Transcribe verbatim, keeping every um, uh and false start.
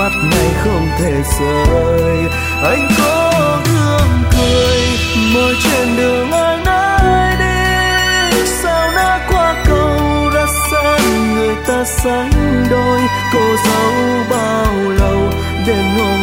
mắt này không thể rời. Anh có gương cười mỗi trên đường anh ai đi, sao đã qua cầu đã sân người ta sánh đôi. Cô dâu bao lâu đêm hôm